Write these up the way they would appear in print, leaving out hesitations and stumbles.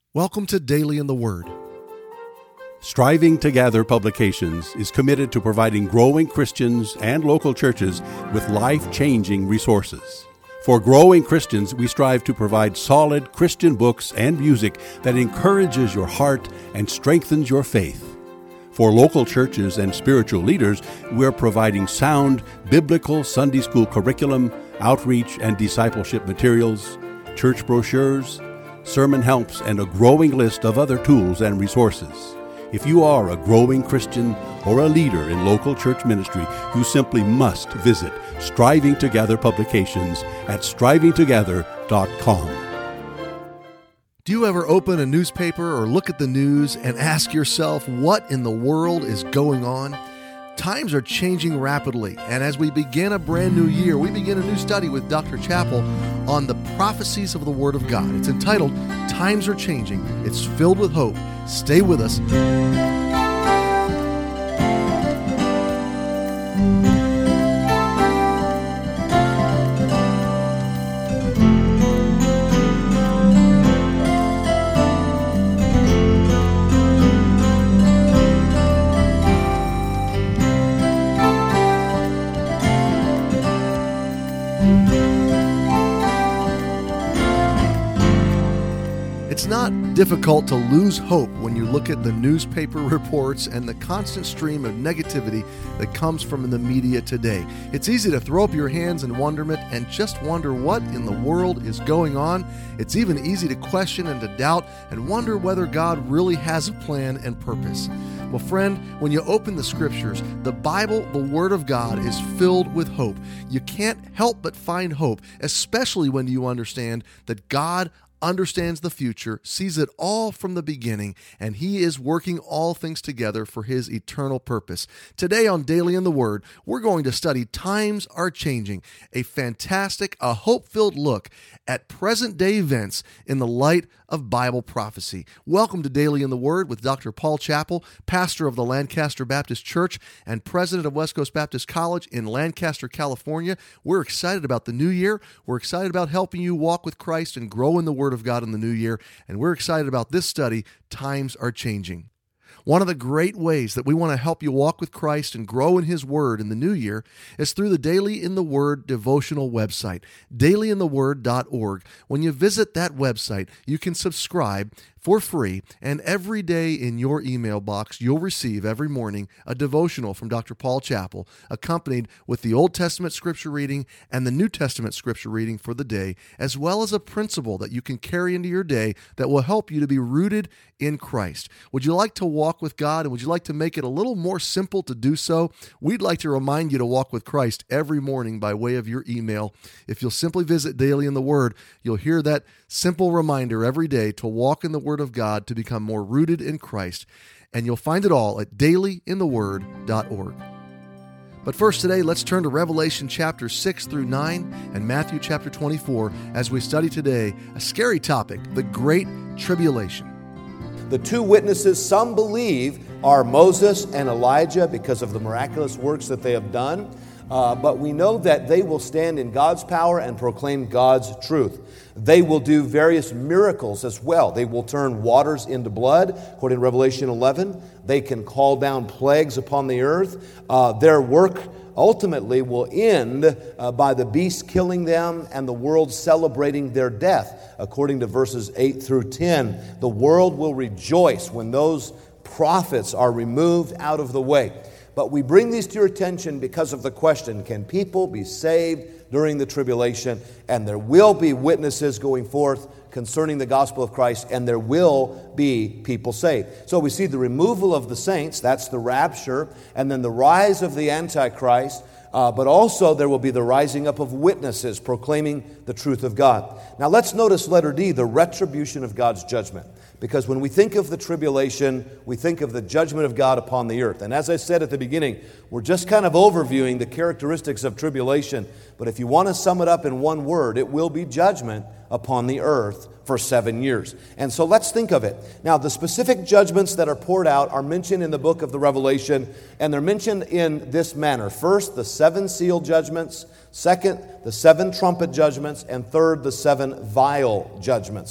Welcome to Daily in the Word. Striving to Gather Publications is committed to providing growing Christians and local churches with life-changing resources. For growing Christians, we strive to provide solid Christian books and music that encourages your heart and strengthens your faith. For local churches and spiritual leaders, we're providing sound biblical Sunday school curriculum, outreach and discipleship materials, church brochures, sermon helps, and a growing list of other tools and resources. If you are a growing Christian or a leader in local church ministry, you simply must visit Striving to Gather Publications at strivingtogether.com. Do you ever open a newspaper or look at the news and ask yourself what in the world is going on? Times are changing rapidly, and as we begin a brand new year, we begin a new study with Dr. Chappell on the prophecies of the Word of God. It's entitled, Times Are Changing. It's filled with hope. Stay with us. It's not difficult to lose hope when you look at the newspaper reports and the constant stream of negativity that comes from the media today. It's easy to throw up your hands in wonderment and just wonder what in the world is going on. It's even easy to question and to doubt and wonder whether God really has a plan and purpose. Well, friend, when you open the Scriptures, the Bible, the Word of God, is filled with hope. You can't help but find hope, especially when you understand that God understands the future, sees it all from the beginning, and He is working all things together for His eternal purpose. Today on Daily in the Word, we're going to study Times Are Changing, a fantastic, a hope-filled look at present-day events in the light of Bible prophecy. Welcome to Daily in the Word with Dr. Paul Chappell, pastor of the Lancaster Baptist Church and president of West Coast Baptist College in Lancaster, California. We're excited about the new year. We're excited about helping you walk with Christ and grow in the Word of God in the new year. And we're excited about this study, Times Are Changing. One of the great ways that we want to help you walk with Christ and grow in His Word in the new year is through the Daily in the Word devotional website, dailyintheword.org. When you visit that website, you can subscribe for free, and every day in your email box, you'll receive every morning a devotional from Dr. Paul Chappell, accompanied with the Old Testament scripture reading and the New Testament scripture reading for the day, as well as a principle that you can carry into your day that will help you to be rooted in Christ. Would you like to walk with God, and would you like to make it a little more simple to do so? We'd like to remind you to walk with Christ every morning by way of your email. If you'll simply visit Daily in the Word, you'll hear that simple reminder every day to walk in the Word of God, to become more rooted in Christ. And you'll find it all at dailyintheword.org. But first today, let's turn to Revelation chapter 6 through 9 and Matthew chapter 24 as we study today a scary topic, the Great Tribulation. The two witnesses, some believe, are Moses and Elijah because of the miraculous works that they have done. But we know that they will stand in God's power and proclaim God's truth. They will do various miracles as well. They will turn waters into blood, according to Revelation 11. They can call down plagues upon the earth. Their work ultimately will end by the beast killing them and the world celebrating their death, according to verses 8 through 10. The world will rejoice when those prophets are removed out of the way. But we bring these to your attention because of the question, can people be saved during the tribulation? And there will be witnesses going forth concerning the gospel of Christ, and there will be people saved. So we see the removal of the saints, that's the rapture, and then the rise of the Antichrist, but also there will be the rising up of witnesses proclaiming the truth of God. Now let's notice letter D, the retribution of God's judgment. Because when we think of the tribulation, we think of the judgment of God upon the earth. And as I said at the beginning, we're just kind of overviewing the characteristics of tribulation. But if you want to sum it up in one word, it will be judgment upon the earth for 7 years. And so let's think of it. Now, the specific judgments that are poured out are mentioned in the book of the Revelation, and they're mentioned in this manner. First, the 7 seal judgments. Second, the 7 trumpet judgments. And third, the 7 vial judgments.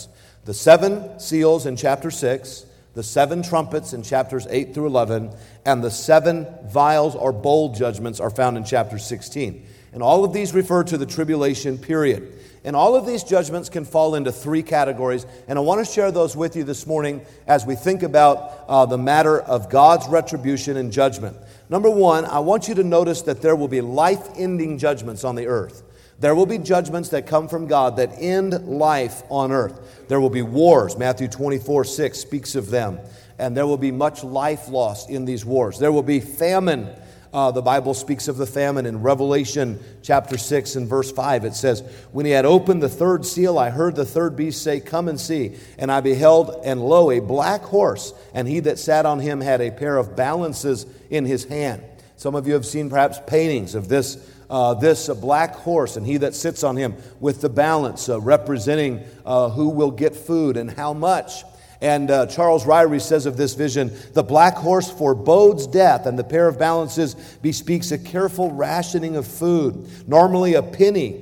The 7 seals in chapter 6, the 7 trumpets in chapters 8 through 11, and the 7 vials or bowl judgments are found in chapter 16. And all of these refer to the tribulation period. And all of these judgments can fall into 3 categories, and I want to share those with you this morning as we think about the matter of God's retribution and judgment. Number 1, I want you to notice that there will be life-ending judgments on the earth. There will be judgments that come from God that end life on earth. There will be wars. Matthew 24:6 speaks of them. And there will be much life lost in these wars. There will be famine. The Bible speaks of the famine in Revelation chapter 6 and verse 5. It says, "When he had opened the 3rd seal, I heard the 3rd beast say, 'Come and see.' And I beheld, and lo, a black horse, and he that sat on him had a pair of balances in his hand." Some of you have seen perhaps paintings of this black horse and he that sits on him with the balance representing who will get food and how much. And Charles Ryrie says of this vision, "The black horse forebodes death, and the pair of balances bespeaks a careful rationing of food. Normally a penny,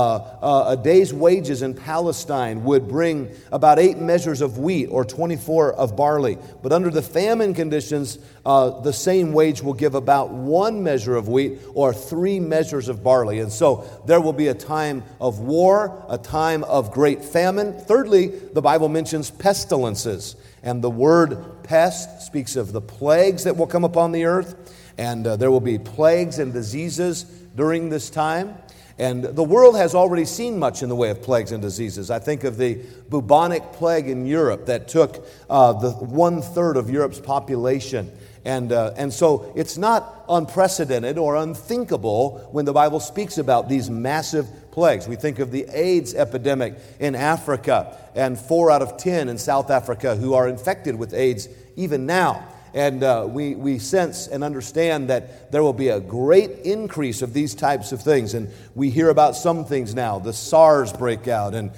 a day's wages in Palestine would bring about 8 measures of wheat or 24 of barley. But under the famine conditions, the same wage will give about 1 measure of wheat or 3 measures of barley." And so there will be a time of war, a time of great famine. Thirdly, the Bible mentions pestilences. And the word pest speaks of the plagues that will come upon the earth. And there will be plagues and diseases during this time. And the world has already seen much in the way of plagues and diseases. I think of the bubonic plague in Europe that took the 1/3 of Europe's population. And so it's not unprecedented or unthinkable when the Bible speaks about these massive plagues. We think of the AIDS epidemic in Africa, and 4 out of 10 in South Africa who are infected with AIDS even now. And we sense and understand that there will be a great increase of these types of things. And we hear about some things now, the SARS breakout and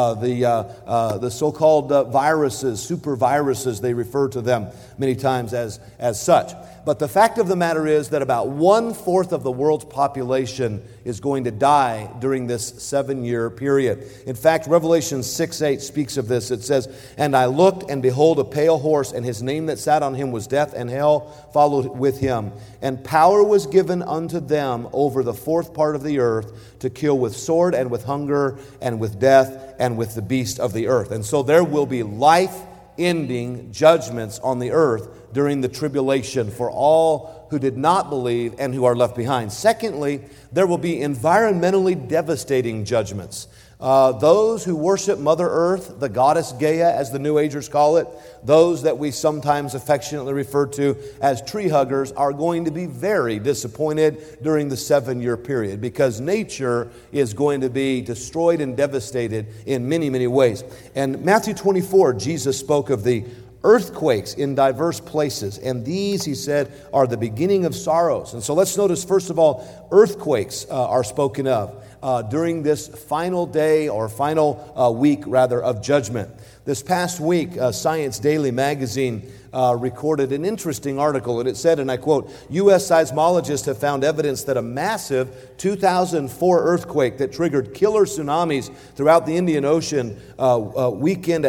the so-called viruses, super viruses, they refer to them many times as such. But the fact of the matter is that about 1/4 of the world's population is going to die during this 7-year period. In fact, Revelation 6:8 speaks of this. It says, "And I looked, and behold, a pale horse, and his name that sat on him was Death, and hell followed with him. And power was given unto them over the 4th part of the earth to kill with sword, and with hunger, and with death, and with the beast of the earth." And so there will be life-ending judgments on the earth during the tribulation for all who did not believe and who are left behind. Secondly, there will be environmentally devastating judgments. Those who worship Mother Earth, the goddess Gaia, as the New Agers call it, those that we sometimes affectionately refer to as tree huggers, are going to be very disappointed during the 7-year period because nature is going to be destroyed and devastated in many, many ways. And Matthew 24, Jesus spoke of the earthquakes in diverse places. And these, he said, are the beginning of sorrows. And so let's notice, first of all, earthquakes are spoken of during this final day or final week, rather, of judgment. This past week, Science Daily magazine recorded an interesting article, and it said, and I quote, "U.S. seismologists have found evidence that a massive 2004 earthquake that triggered killer tsunamis throughout the Indian Ocean weakened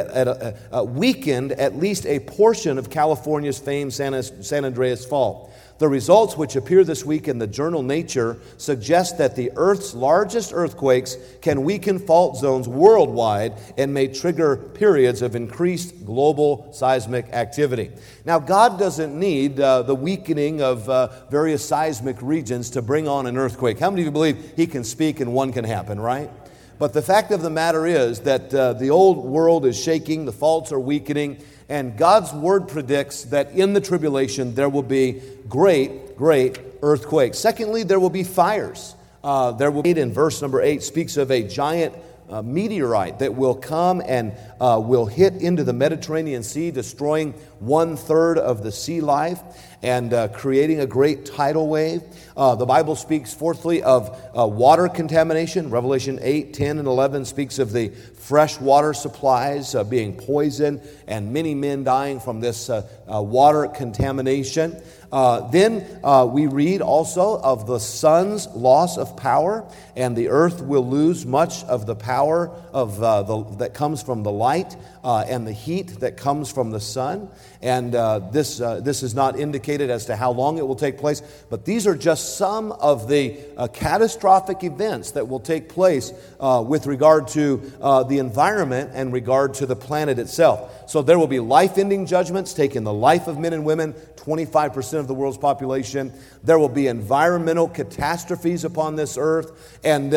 at least a portion of California's famed San Andreas Fault. The results, which appear this week in the journal Nature, suggest that the Earth's largest earthquakes can weaken fault zones worldwide and may trigger periods of increased global seismic activity." Now, God doesn't need the weakening of various seismic regions to bring on an earthquake. How many of you believe He can speak and one can happen, right? But the fact of the matter is that the old world is shaking, the faults are weakening, and God's Word predicts that in the tribulation there will be great, great earthquakes. Secondly, there will be fires. There will be, in verse number 8, speaks of a giant meteorite that will come and will hit into the Mediterranean Sea, destroying 1/3 of the sea life and creating a great tidal wave. The Bible speaks, fourthly, of water contamination. Revelation 8, 10, and 11 speaks of the fresh water supplies being poisoned, and many men dying from this water contamination. Then we read also of the sun's loss of power, and the earth will lose much of the power of that comes from the light and the heat that comes from the sun. And this is not indicated as to how long it will take place, but these are just some of the catastrophic events that will take place with regard to the environment and regard to the planet itself. So there will be life-ending judgments taking the life of men and women, 25% of the world's population. There will be environmental catastrophes upon this earth. And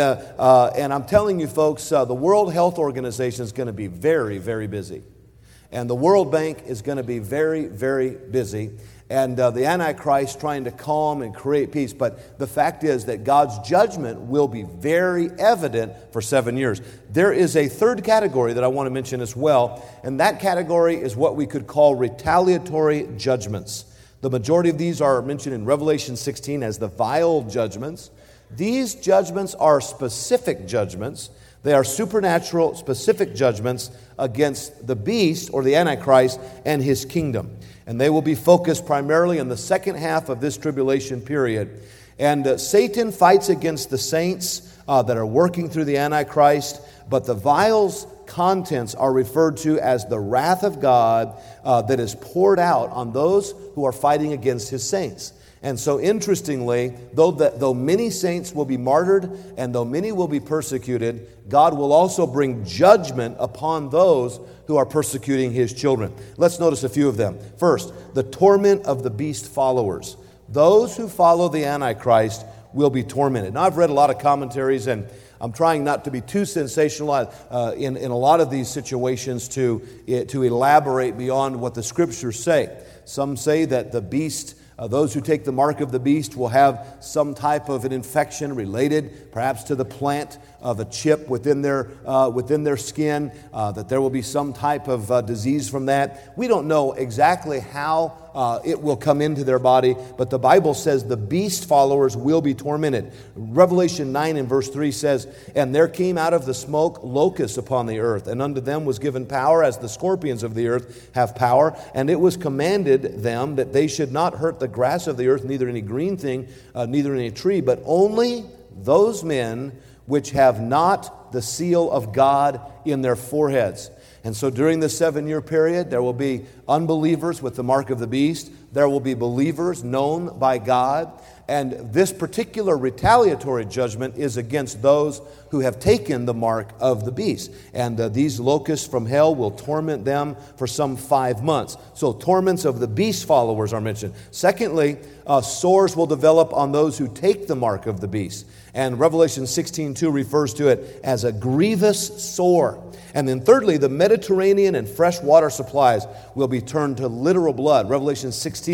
I'm telling you folks, the World Health Organization is going to be very, very busy. And the World Bank is going to be very, very busy. And the Antichrist trying to calm and create peace. But the fact is that God's judgment will be very evident for 7 years. There is a third category that I want to mention as well. And that category is what we could call retaliatory judgments. The majority of these are mentioned in Revelation 16 as the vial judgments. These judgments are specific judgments. They are supernatural, specific judgments against the beast or the Antichrist and his kingdom. And they will be focused primarily in the second half of this tribulation period. And Satan fights against the saints that are working through the Antichrist, but the vial's contents are referred to as the wrath of God that is poured out on those who are fighting against his saints. And so interestingly, though many saints will be martyred and though many will be persecuted, God will also bring judgment upon those who are persecuting his children. Let's notice a few of them. First, the torment of the beast followers. Those who follow the Antichrist will be tormented. Now, I've read a lot of commentaries, and I'm trying not to be too sensational in a lot of these situations to elaborate beyond what the Scriptures say. Some say that the beast, those who take the mark of the beast will have some type of an infection related perhaps to the plant of a chip within their skin, that there will be some type of disease from that. We don't know exactly how it will come into their body, but the Bible says the beast followers will be tormented. Revelation 9 and verse 3 says, "And there came out of the smoke locusts upon the earth, and unto them was given power as the scorpions of the earth have power. And it was commanded them that they should not hurt the grass of the earth, neither any green thing, neither any tree, but only those men which have not the seal of God in their foreheads." And so during the 7-year period, there will be unbelievers with the mark of the beast. There will be believers known by God. And this particular retaliatory judgment is against those who have taken the mark of the beast. And these locusts from hell will torment them for some 5 months. So torments of the beast followers are mentioned. Secondly, sores will develop on those who take the mark of the beast. And Revelation 16:2 refers to it as a grievous sore. And then thirdly, the Mediterranean and fresh water supplies will be turned to literal blood. Revelation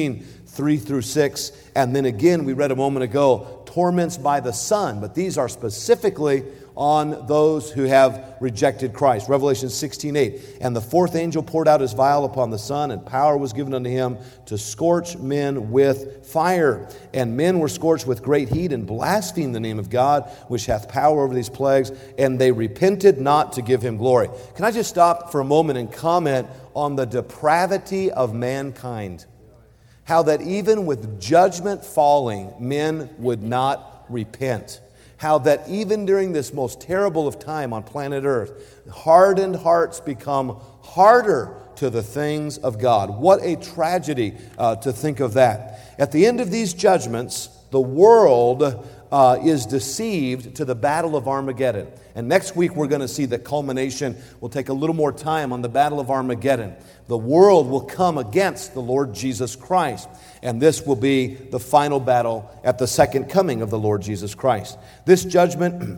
16:3 through 6. And then again, we read a moment ago, torments by the sun. But these are specifically on those who have rejected Christ. Revelation 16:8. "And the fourth angel poured out his vial upon the sun, and power was given unto him to scorch men with fire. And men were scorched with great heat, and blasphemed the name of God, which hath power over these plagues, and they repented not to give him glory." Can I just stop for a moment and comment on the depravity of mankind? How that even with judgment falling, men would not repent. How that even during this most terrible of time on planet Earth, hardened hearts become harder to the things of God. What a tragedy to think of that. At the end of these judgments, the world is deceived to the battle of Armageddon. And next week we're going to see the culmination. We'll take a little more time on the battle of Armageddon. The world will come against the Lord Jesus Christ. And this will be the final battle at the second coming of the Lord Jesus Christ. This judgment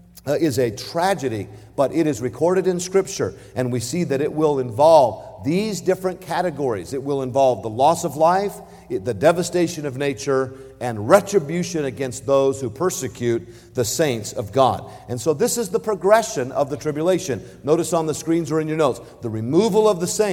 is a tragedy, but it is recorded in Scripture. And we see that it will involve these different categories. It will involve the loss of life, the devastation of nature, and retribution against those who persecute the saints of God. And so this is the progression of the tribulation. Notice on the screens or in your notes, the removal of the saints,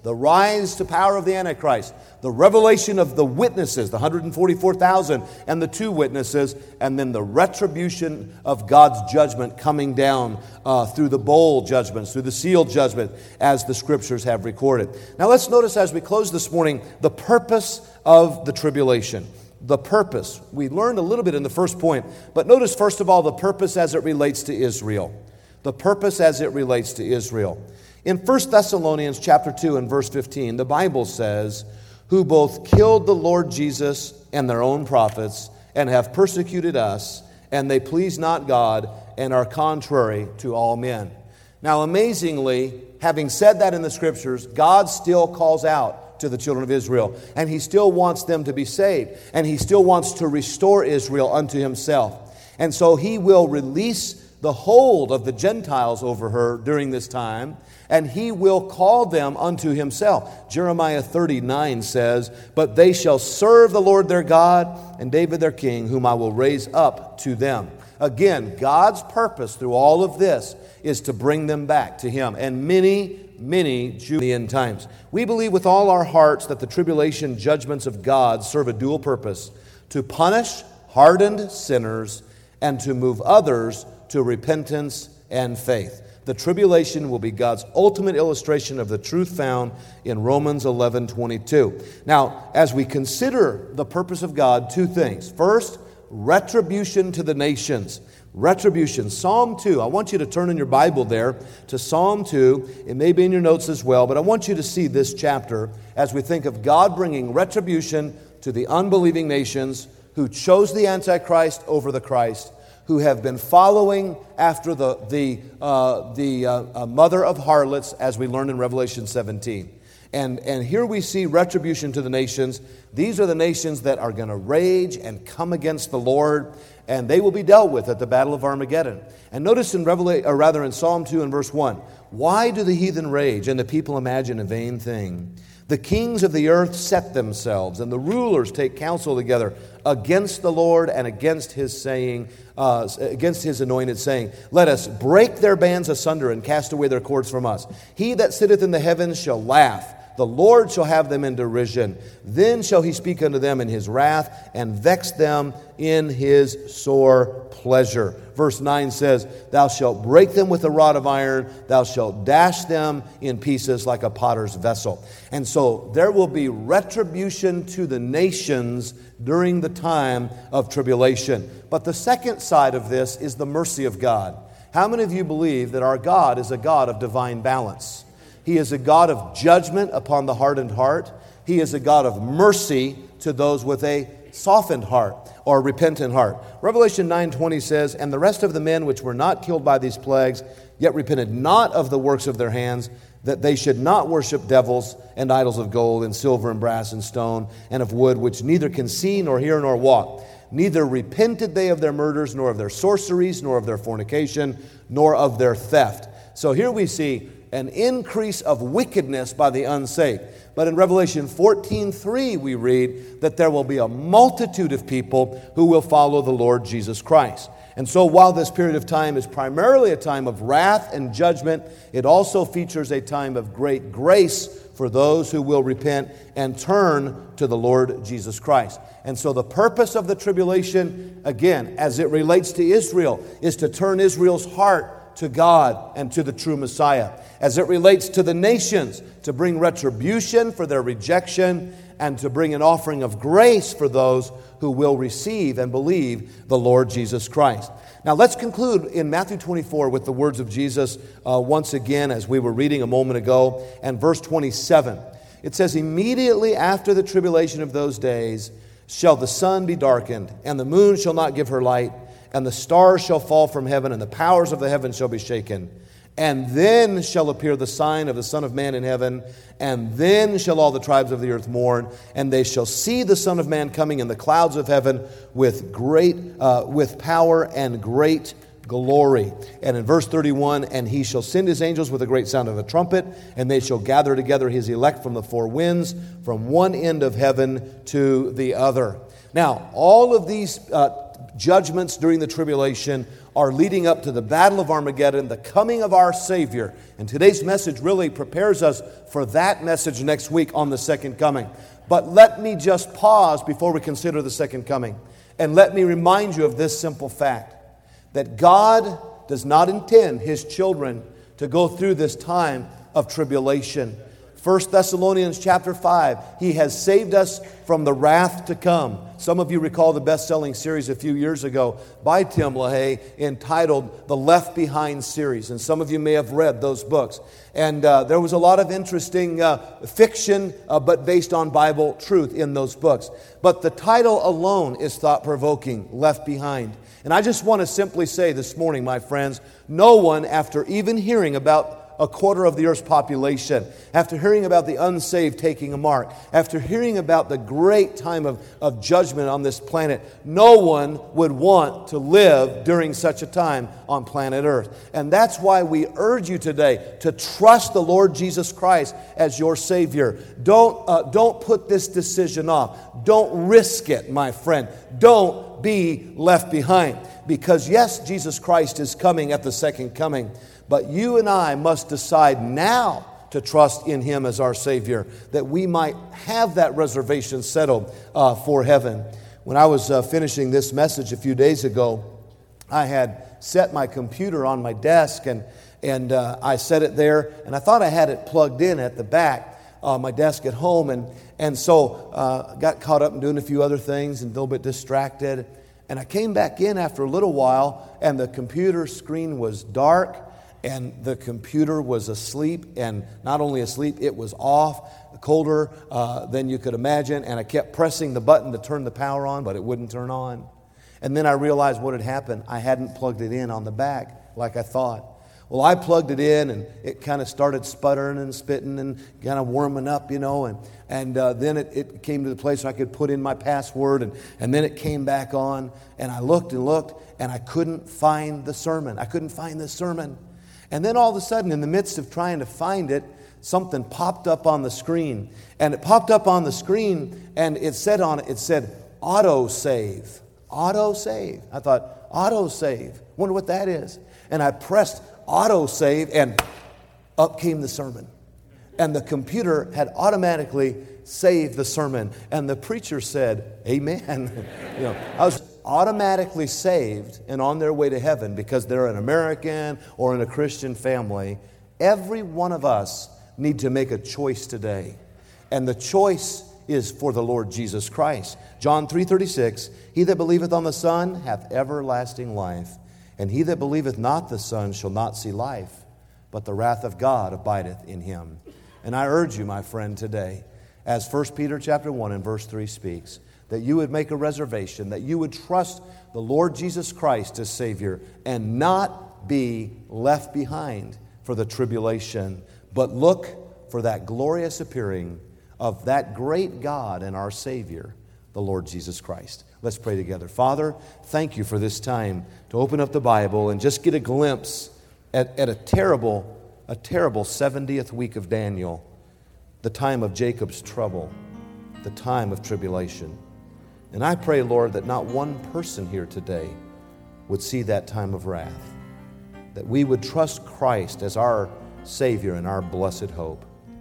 the rise to power of the Antichrist, the revelation of the witnesses, the 144,000 and the 2 witnesses, and then the retribution of God's judgment coming down through the bowl judgments, through the seal judgment, as the Scriptures have recorded. Now let's notice as we close this morning the purpose of the tribulation. The purpose. We learned a little bit in the first point, but notice first of all the purpose as it relates to Israel. The purpose as it relates to Israel. In 1 Thessalonians chapter 2 and verse 15, the Bible says, who both killed the Lord Jesus and their own prophets, and have persecuted us, and they please not God, and are contrary to all men. Now, amazingly, having said that in the Scriptures, God still calls out to the children of Israel, and He still wants them to be saved, and He still wants to restore Israel unto Himself. And so He will release the hold of the Gentiles over her during this time, and He will call them unto Himself. Jeremiah 39 says, but they shall serve the Lord their God, and David their king, whom I will raise up to them. Again, God's purpose through all of this is to bring them back to Him, and many Jews in the end times. We believe with all our hearts that the tribulation judgments of God serve a dual purpose: to punish hardened sinners and to move others to repentance and faith. The tribulation will be God's ultimate illustration of the truth found in Romans 11:22. Now, as we consider the purpose of God, 2 things. First, retribution to the nations. Retribution. Psalm 2. I want you to turn in your Bible there to Psalm 2. It may be in your notes as well, but I want you to see this chapter as we think of God bringing retribution to the unbelieving nations who chose the Antichrist over the Christ, who have been following after the mother of harlots, as we learned in Revelation 17. And here we see retribution to the nations. These are the nations that are going to rage and come against the Lord, and they will be dealt with at the Battle of Armageddon. And notice in Psalm 2 and verse 1, why do the heathen rage and the people imagine a vain thing? The kings of the earth set themselves, and the rulers take counsel together against the Lord and against His against His anointed, saying, let us break their bands asunder and cast away their cords from us. He that sitteth in the heavens shall laugh. The Lord shall have them in derision. Then shall He speak unto them in His wrath, and vex them in His sore pleasure. Verse 9 says, thou shalt break them with a rod of iron, thou shalt dash them in pieces like a potter's vessel. And so there will be retribution to the nations during the time of tribulation. But the second side of this is the mercy of God. How many of you believe that our God is a God of divine balance? He is a God of judgment upon the hardened heart. He is a God of mercy to those with a softened heart or repentant heart. Revelation 9:20 says, and the rest of the men which were not killed by these plagues, yet repented not of the works of their hands, that they should not worship devils and idols of gold and silver and brass and stone and of wood, which neither can see nor hear nor walk. Neither repented they of their murders, nor of their sorceries, nor of their fornication, nor of their theft. So here we see an increase of wickedness by the unsaved. But in Revelation 14:3 we read that there will be a multitude of people who will follow the Lord Jesus Christ. And so while this period of time is primarily a time of wrath and judgment, it also features a time of great grace for those who will repent and turn to the Lord Jesus Christ. And so the purpose of the tribulation, again, as it relates to Israel, is to turn Israel's heart to God and to the true Messiah. As it relates to the nations, to bring retribution for their rejection and to bring an offering of grace for those who will receive and believe the Lord Jesus Christ. Now let's conclude in Matthew 24 with the words of Jesus once again, as we were reading a moment ago, and verse 27. It says, immediately after the tribulation of those days shall the sun be darkened, and the moon shall not give her light, and the stars shall fall from heaven, and the powers of the heavens shall be shaken. And then shall appear the sign of the Son of Man in heaven, and then shall all the tribes of the earth mourn, and they shall see the Son of Man coming in the clouds of heaven with power and great glory. And in verse 31, and He shall send His angels with a great sound of a trumpet, and they shall gather together His elect from the four winds, from one end of heaven to the other. Now, all of these judgments during the tribulation are leading up to the Battle of Armageddon, the coming of our Savior. And today's message really prepares us for that message next week on the second coming. But let me just pause before we consider the second coming. And let me remind you of this simple fact, that God does not intend His children to go through this time of tribulation. 1 Thessalonians chapter 5, He has saved us from the wrath to come. Some of you recall the best-selling series a few years ago by Tim LaHaye entitled The Left Behind series. And some of you may have read those books. And there was a lot of interesting fiction, but based on Bible truth in those books. But the title alone is thought-provoking, Left Behind. And I just want to simply say this morning, my friends, no one, after even hearing about a quarter of the earth's population, after hearing about the unsaved taking a mark, after hearing about the great time of judgment on this planet, no one would want to live during such a time on planet Earth. And that's why we urge you today to trust the Lord Jesus Christ as your Savior. Don't put this decision off. Don't risk it, my friend. Don't be left behind. Because yes, Jesus Christ is coming at the second coming. But you and I must decide now to trust in Him as our Savior, that we might have that reservation settled for heaven. When I was finishing this message a few days ago, I had set my computer on my desk, and I set it there, and I thought I had it plugged in at the back, my desk at home, and so got caught up in doing a few other things and a little bit distracted. And I came back in after a little while, and the computer screen was dark, and the computer was asleep, and not only asleep, it was off, colder than you could imagine, and I kept pressing the button to turn the power on, but it wouldn't turn on. And then I realized what had happened. I hadn't plugged it in on the back like I thought. Well, I plugged it in, and it kind of started sputtering and spitting and kind of warming up, and then it came to the place where I could put in my password, and then it came back on, and I looked, and I couldn't find the sermon. I couldn't find the sermon. And then all of a sudden, in the midst of trying to find it, something popped up on the screen. And it popped up on the screen, and it said on it, auto-save. Auto-save. I thought, auto-save. Wonder what that is. And I pressed auto-save, and up came the sermon. And the computer had automatically saved the sermon. And the preacher said, amen. I was automatically saved and on their way to heaven because they're an American or in a Christian family. Every one of us need to make a choice today. And the choice is for the Lord Jesus Christ. John 3:36, He that believeth on the Son hath everlasting life, and he that believeth not the Son shall not see life, but the wrath of God abideth in him. And I urge you, my friend, today, as 1 Peter chapter 1 and verse 3 speaks, that you would make a reservation, that you would trust the Lord Jesus Christ as Savior and not be left behind for the tribulation, but look for that glorious appearing of that great God and our Savior, the Lord Jesus Christ. Let's pray together. Father, thank you for this time to open up the Bible and just get a glimpse at a terrible 70th week of Daniel, the time of Jacob's trouble, the time of tribulation. And I pray, Lord, that not one person here today would see that time of wrath, that we would trust Christ as our Savior and our blessed hope.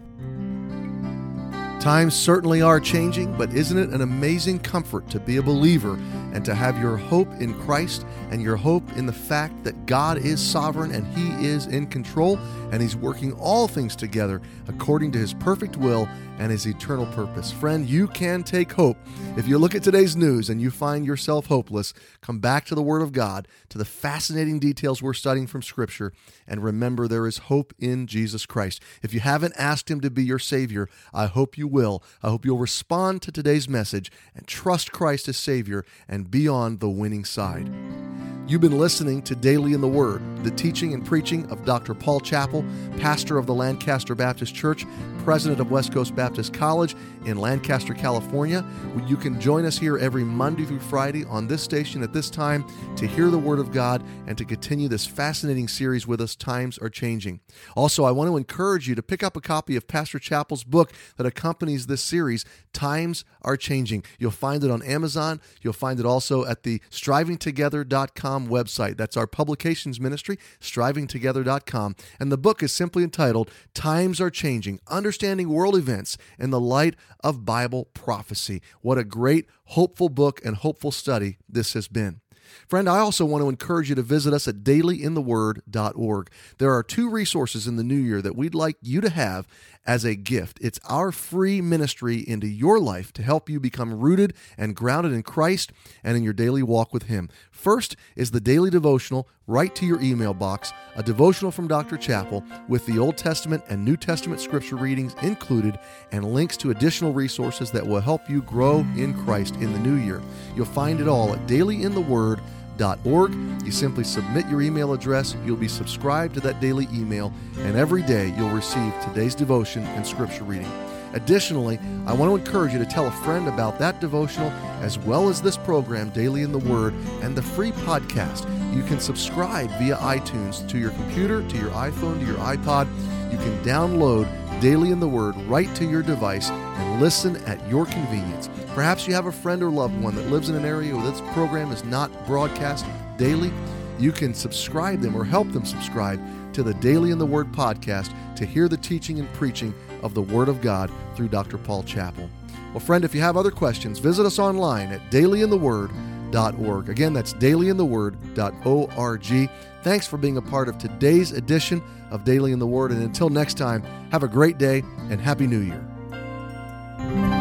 Times certainly are changing, but isn't it an amazing comfort to be a believer and to have your hope in Christ and your hope in the fact that God is sovereign and He is in control and He's working all things together according to His perfect will and His eternal purpose. Friend, you can take hope. If you look at today's news and you find yourself hopeless, come back to the Word of God, to the fascinating details we're studying from Scripture, and remember there is hope in Jesus Christ. If you haven't asked Him to be your Savior, I hope you will. I hope you'll respond to today's message and trust Christ as Savior and be on the winning side. You've been listening to Daily in the Word, the teaching and preaching of Dr. Paul Chappell, pastor of the Lancaster Baptist Church, president of West Coast Baptist College in Lancaster, California. You can join us here every Monday through Friday on this station at this time to hear the Word of God and to continue this fascinating series with us, Times Are Changing. Also, I want to encourage you to pick up a copy of Pastor Chappell's book that accompanies this series, Times Are Changing. You'll find it on Amazon. You'll find it also at the strivingtogether.com strivingtogether.com website. That's our publications ministry, strivingtogether.com. And the book is simply entitled, Times Are Changing, Understanding World Events in the Light of Bible Prophecy. What a great, hopeful book and hopeful study this has been. Friend, I also want to encourage you to visit us at dailyintheword.org. There are 2 resources in the new year that we'd like you to have as a gift. It's our free ministry into your life to help you become rooted and grounded in Christ and in your daily walk with Him. First is the daily devotional right to your email box, a devotional from Dr. Chappell with the Old Testament and New Testament scripture readings included and links to additional resources that will help you grow in Christ in the new year. You'll find it all at dailyintheword.org. You simply submit your email address, you'll be subscribed to that daily email, and every day you'll receive today's devotion and scripture reading. Additionally, I want to encourage you to tell a friend about that devotional as well as this program, Daily in the Word, and the free podcast. You can subscribe via iTunes to your computer, to your iPhone, to your iPod. You can download Daily in the Word right to your device and listen at your convenience. Perhaps you have a friend or loved one that lives in an area where this program is not broadcast daily. You can subscribe them or help them subscribe to the Daily in the Word podcast to hear the teaching and preaching of the Word of God through Dr. Paul Chappell. Well, friend, if you have other questions, visit us online at dailyintheword.org. Again, that's dailyintheword.org. Thanks for being a part of today's edition of Daily in the Word. And until next time, have a great day and Happy New Year.